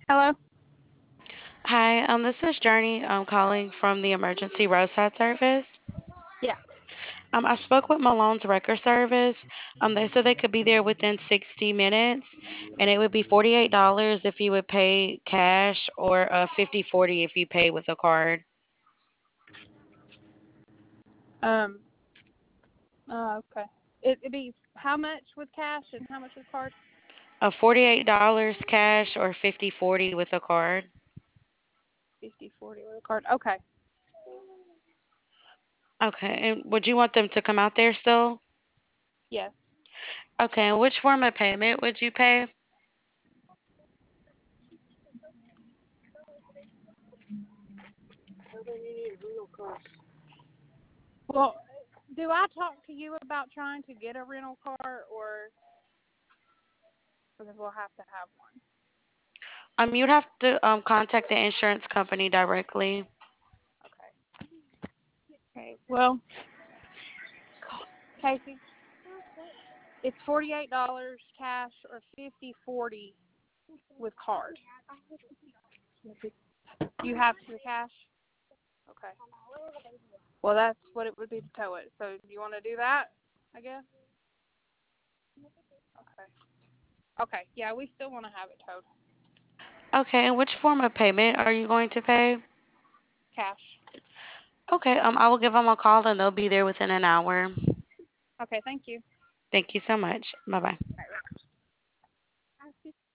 Hello? Hi, this is Journey. I'm calling from the emergency roadside service. Yeah. I spoke with Malone's Wrecker Service. They said they could be there within 60 minutes, and it would be $48 if you would pay cash or 50/40 if you pay with a card. Um. Okay. It'd be how much with cash and how much with card? $48 cash or 50/40 with a card. 50/40 with a card. Okay. Okay, and would you want them to come out there still? Yes. Okay, and which form of payment would you pay? Well, do I talk to you about trying to get a rental car, or because we'll have to have one? You'd have to contact the insurance company directly. Okay. Okay. Well, Casey, it's $48 cash or 50/40 with card. You have the cash? Okay. Well, that's what it would be to tow it. So, do you want to do that? I guess. Okay. Okay. Yeah, we still want to have it towed. Okay, and which form of payment are you going to pay? Cash. Okay, I will give them a call and they'll be there within an hour. Okay. Thank you. Thank you so much. Bye bye. All right.